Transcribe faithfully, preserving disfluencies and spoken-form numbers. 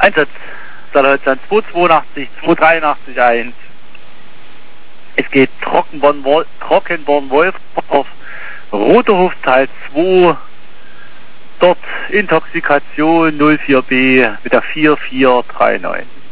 Einsatz Salhölzern zwei zweiundachtzig, zwei dreiundachtzig eins. Es geht Trockenborn-Wolf auf Roterhof Teil zwei. Dort Intoxikation null vier B mit der vier vier drei neun.